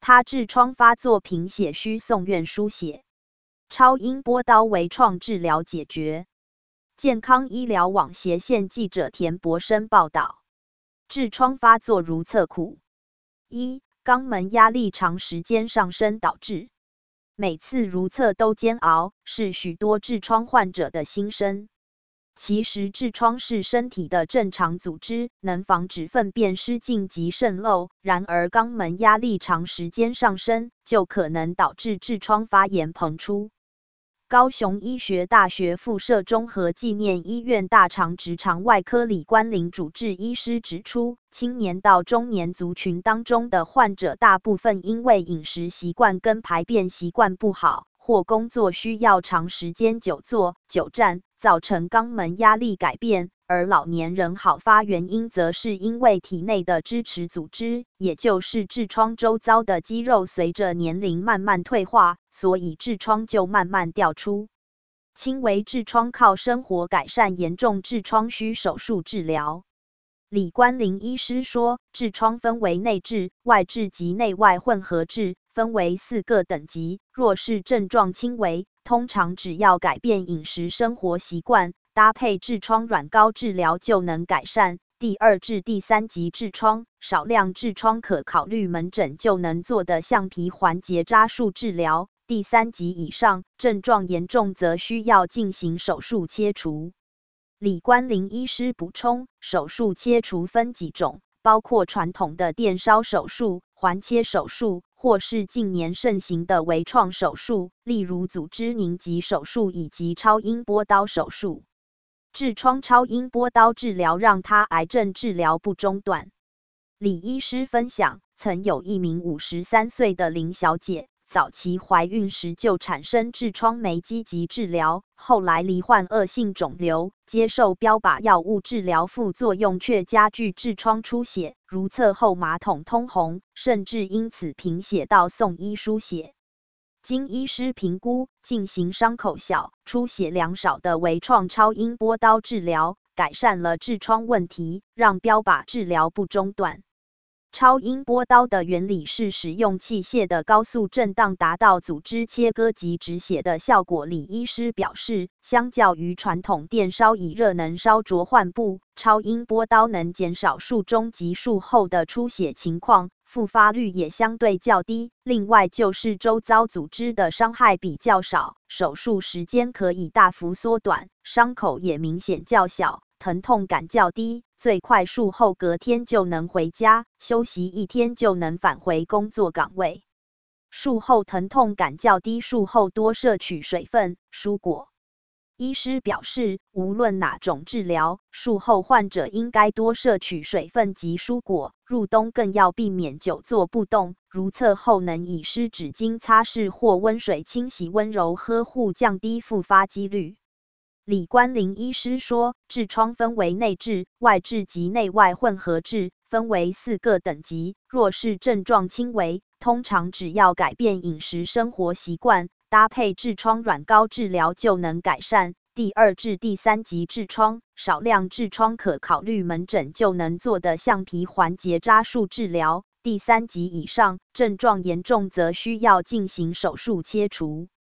他痔疮发作贫血需送院输血，超音波刀微创治疗解决。健康医疗网斜线记者田博生报道。痔疮发作如厕苦。1、肛门压力长时间上升导致每次如厕都煎熬，是许多痔疮患者的心声。其实痔疮是身体的正常组织，能防止粪便失禁及渗漏。然而肛门压力长时间上升，就可能导致痔疮发炎膨出。高雄医学大学附设综合纪念医院大肠直肠外科李冠霖主治医师指出，青年到中年族群当中的患者，大部分因为饮食习惯跟排便习惯不好，或工作需要长时间久坐、久站，造成肛门压力改变。而老年人好发原因，则是因为体内的支持组织，也就是痔疮周遭的肌肉，随着年龄慢慢退化，所以痔疮就慢慢掉出。轻微痔疮靠生活改善，严重痔疮需手术治疗。李冠霖医师说，痔疮分为内痔、外痔及内外混合痔，分为4个等级。若是症状轻微，通常只要改变饮食生活习惯，搭配痔疮软膏治疗就能改善。第2至第3级痔疮，少量痔疮可考虑门诊就能做的橡皮环结扎术治疗。第3级以上，症状严重则需要进行手术切除。李冠霖医师补充，手术切除分几种，包括传统的电烧手术、环切手术，或是近年盛行的微创手术，例如组织凝集手术以及超音波刀手术。痔疮超音波刀治疗让他癌症治疗不中断。李医师分享，曾有一名53岁的林小姐，早期怀孕时就产生痔疮，没积极治疗，后来罹患恶性肿瘤，接受标靶药物治疗，副作用却加剧痔疮出血，如厕后马桶通红，甚至因此贫血到送医输血。经医师评估，进行伤口小、出血量少的微创超音波刀治疗，改善了痔疮问题，让标靶治疗不中断。超音波刀的原理是使用器械的高速震荡，达到组织切割及止血的效果。李医师表示，相较于传统电烧以热能烧灼患部，超音波刀能减少术中及术后的出血情况，复发率也相对较低。另外就是周遭组织的伤害比较少，手术时间可以大幅缩短，伤口也明显较小，疼痛感较低，最快术后隔天就能回家，休息1天就能返回工作岗位。术后疼痛感较低，术后多摄取水分、蔬果。医师表示，无论哪种治疗，术后患者应该多摄取水分及蔬果，入冬更要避免久坐不动，如厕后能以湿纸巾擦拭或温水清洗，温柔呵护，降低复发几率。李冠霖医师说，痔疮分为内痔、外痔及内外混合痔，分为4个等级。若是症状轻微，通常只要改变饮食生活习惯，搭配痔疮软膏治疗就能改善。第2至第3级痔疮，少量痔疮可考虑门诊就能做的橡皮环结扎术治疗。第3级以上，症状严重则需要进行手术切除。